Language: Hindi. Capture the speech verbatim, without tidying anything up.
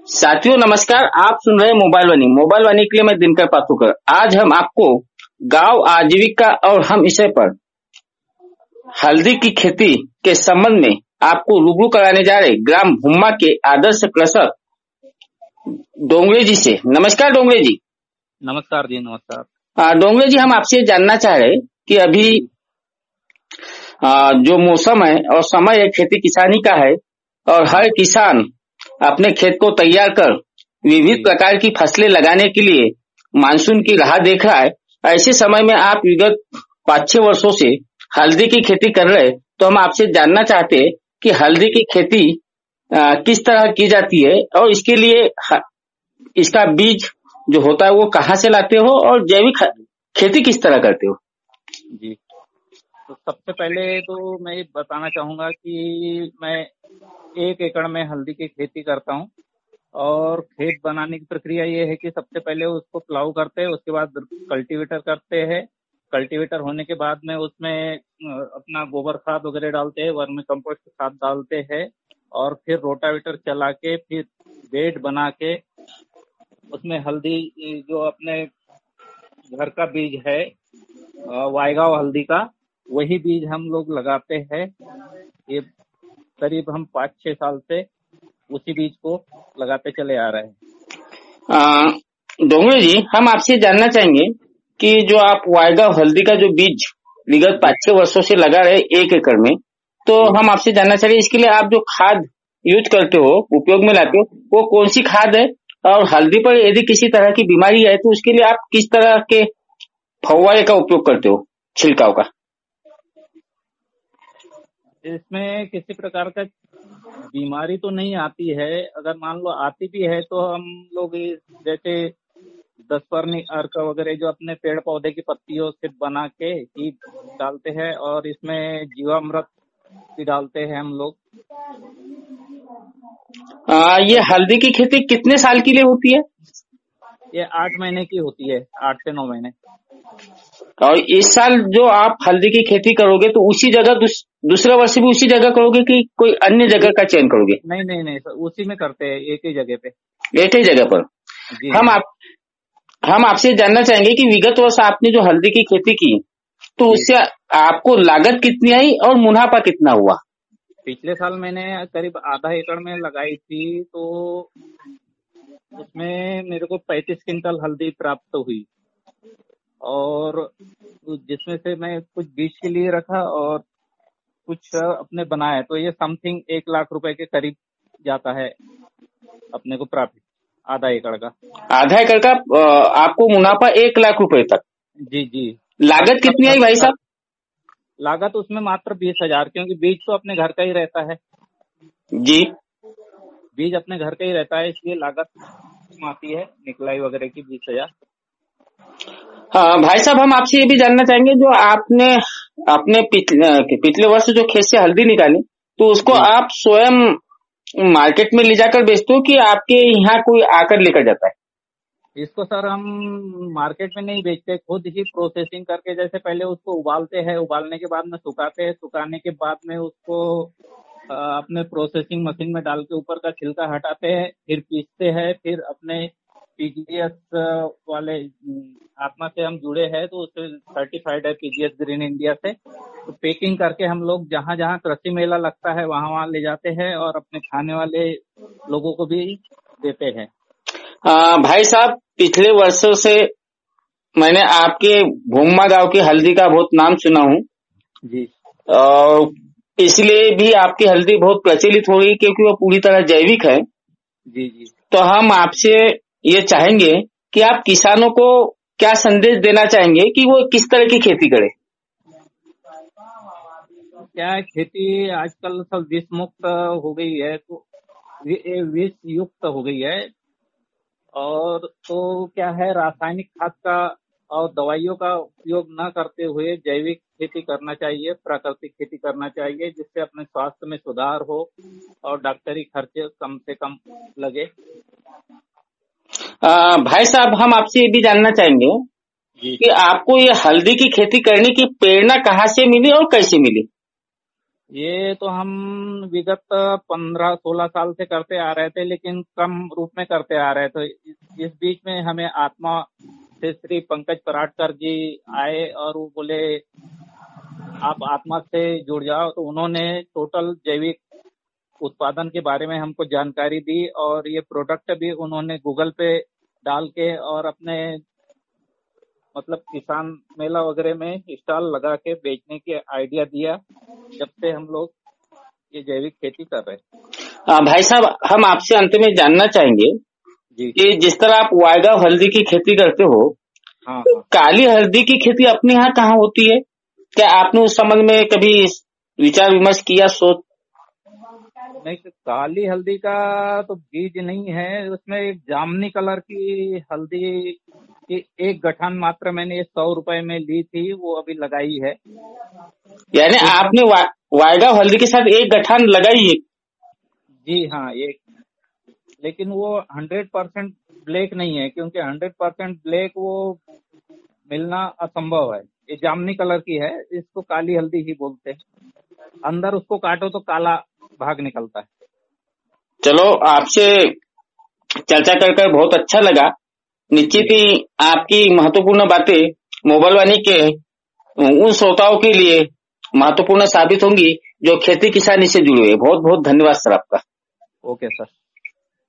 साथियों नमस्कार, आप सुन रहे हैं मोबाइल वाणी। मोबाइल वाणी के लिए मैं दिनकर पाथुकर। आज हम आपको गांव आजीविका और हम विषय पर हल्दी की खेती के संबंध में आपको रूबरू कराने जा रहे ग्राम भुम्मा के आदर्श कृषक डोंगरे जी से। नमस्कार डोंगरे जी। नमस्कार जी, नमस्कार। आ, डोंगरे जी, हम आपसे जानना चाह रहे कि अभी आ, जो मौसम है और समय है खेती किसानी का है और हर किसान अपने खेत को तैयार कर विविध प्रकार की फसलें लगाने के लिए मानसून की राह देख रहा है। ऐसे समय में आप विगत पाँच छह वर्षों से हल्दी की खेती कर रहे हैं, तो हम आपसे जानना चाहते हैं कि हल्दी की खेती आ, किस तरह की जाती है और इसके लिए ह, इसका बीज जो होता है वो कहाँ से लाते हो और जैविक खेती किस तरह करते हो? जी, तो सबसे पहले तो मैं ये बताना चाहूंगा कि मैं एक एकड़ में हल्दी की खेती करता हूँ और खेत बनाने की प्रक्रिया ये है कि सबसे पहले उसको प्लाऊ करते हैं, उसके बाद कल्टीवेटर करते हैं। कल्टीवेटर होने के बाद में उसमें अपना गोबर खाद वगैरह डालते हैं, वर्मी कंपोस्ट खाद डालते हैं और फिर रोटावेटर चला के फिर बेड बना के उसमें हल्दी जो अपने घर का बीज है वायगांव हल्दी का, वही बीज हम लोग लगाते हैं। ये करीब हम पाँच छह साल से उसी बीज को लगाते चले आ रहे हैं। डोंगरे जी, हम आपसे जानना चाहेंगे कि जो आप वायगांव हल्दी का जो बीज विगत पाँच छह वर्षों से लगा रहे एक एकड़ में, तो हम आपसे जानना चाहिए इसके लिए आप जो खाद यूज करते हो, उपयोग में लाते हो, वो कौन सी खाद है? और हल्दी पर यदि किसी तरह की बीमारी है तो उसके लिए आप किस तरह के फव्वारे का उपयोग करते हो, छिड़काव का? इसमें किसी प्रकार का बीमारी तो नहीं आती है। अगर मान लो आती भी है तो हम लोग जैसे दसवर्णी अर्क वगैरह जो अपने पेड़ पौधे की पत्तियों से बना के ही डालते हैं और इसमें जीवामृत भी डालते हैं हम लोग। आ, ये हल्दी की खेती कितने साल के लिए होती है? ये आठ महीने की होती है, आठ से नौ महीने। और इस साल जो आप हल्दी की खेती करोगे तो उसी जगह दूस, दूसरे वर्ष भी उसी जगह करोगे कि कोई अन्य जगह का चयन करोगे? नहीं नहीं नहीं, उसी में करते हैं, एक ही जगह पे। एक ही जगह पर जी। हम आप हम आपसे जानना चाहेंगे कि विगत वर्ष आपने जो हल्दी की खेती की तो उससे आपको लागत कितनी आई और मुनाफा कितना हुआ? पिछले साल मैंने करीब आधा एकड़ में लगाई थी, तो उसमें मेरे को पैंतीस क्विंटल हल्दी प्राप्त हुई और जिसमें से मैं कुछ बीज के लिए रखा और कुछ अपने बनाया, तो ये समथिंग एक लाख रुपए के करीब जाता है अपने को प्रॉफिट आधा एकड़ का। आधा एकड़ का आपको मुनाफा एक लाख रुपए तक? जी जी। लागत कितनी आई भाई साहब? लागत उसमें मात्र बीस हजार, क्योंकि बीज तो अपने घर का ही रहता है। जी, बीज अपने घर का ही रहता है, इसलिए लागत आती है निकलाई वगैरह की बीस हजार। हाँ भाई साहब, हम आपसे ये भी जानना चाहेंगे जो आपने अपने पिछले पिछले वर्ष जो खेत से हल्दी निकाली तो उसको आप स्वयं मार्केट में ले जाकर बेचते हो कि आपके यहाँ कोई आकर लेकर जाता है? इसको सर हम मार्केट में नहीं बेचते, खुद ही प्रोसेसिंग करके, जैसे पहले उसको उबालते हैं, उबालने के बाद में सुखाते हैं, सुखाने के बाद में उसको अपने प्रोसेसिंग मशीन में डाल के ऊपर का छिलका हटाते हैं, फिर पीसते हैं, फिर अपने पीजीएस वाले आत्मा से हम जुड़े हैं तो उससे सर्टिफाइड है पीजीएस ग्रीन इंडिया से। तो पैकिंग करके हम लोग जहाँ जहाँ कृषि मेला लगता है वहाँ वहाँ ले जाते हैं और अपने खाने वाले लोगों को भी देते हैं। आ, भाई साहब, पिछले वर्षों से मैंने आपके भुम्मा गांव की हल्दी का बहुत नाम सुना हूँ जी, और इसलिए भी आपकी हल्दी बहुत प्रचलित हो गई क्योंकि वो पूरी तरह जैविक है। जी जी। तो हम आपसे ये चाहेंगे कि आप किसानों को क्या संदेश देना चाहेंगे कि वो किस तरह की खेती करें? क्या है, खेती आजकल सब विष मुक्त हो गई है, तो विष युक्त हो गई है, और तो क्या है, रासायनिक खाद का और दवाइयों का उपयोग न करते हुए जैविक खेती करना चाहिए, प्राकृतिक खेती करना चाहिए, जिससे अपने स्वास्थ्य में सुधार हो और डॉक्टरी खर्चे कम से कम लगे। आ, भाई साहब, हम आपसे ये भी जानना चाहेंगे कि आपको ये हल्दी की खेती करने की प्रेरणा कहाँ से मिली और कैसे मिली? ये तो हम विगत पंद्रह सोलह साल से करते आ रहे थे, लेकिन कम रूप में करते आ रहे थे। इस बीच में हमें आत्मा से श्री पंकज पराडकर जी आए और वो बोले आप आत्मा से जुड़ जाओ, तो उन्होंने टोटल जैविक उत्पादन के बारे में हमको जानकारी दी और ये प्रोडक्ट भी उन्होंने गूगल पे डाल के और अपने मतलब किसान मेला वगैरह में स्टॉल लगा के बेचने की आइडिया दिया। जब से हम लोग ये जैविक खेती कर रहे हैं। आ, भाई साहब, हम आपसे अंत में जानना चाहेंगे जी कि जिस तरह आप वायगा हल्दी की खेती करते हो, हाँ तो हाँ काली हल्दी की खेती अपने यहाँ कहाँ होती है? क्या आपने उस संबंध में कभी विचार विमर्श किया, सोच? नहीं, तो काली हल्दी का तो बीज नहीं है, उसमें एक जामनी कलर की हल्दी की एक गठान मात्र मैंने सौ रुपए में ली थी, वो अभी लगाई है। यानी एकदम आपने वा, वायगा हल्दी के साथ एक गठान लगाई है? जी हाँ, एक, लेकिन वो हंड्रेड परसेंट ब्लैक नहीं है, क्योंकि हंड्रेड परसेंट ब्लैक वो मिलना असंभव है। ये जामनी कलर की है, इसको काली हल्दी ही बोलते हैं। अंदर उसको काटो तो काला भाग निकलता है। चलो, आपसे चर्चा कर कर बहुत अच्छा लगा। निश्चित जी ही आपकी महत्वपूर्ण बातें मोबाइल वाणी के उन श्रोताओं के लिए महत्वपूर्ण साबित होंगी जो खेती किसानी से जुड़े हुए। बहुत बहुत धन्यवाद सर आपका। Okay sir.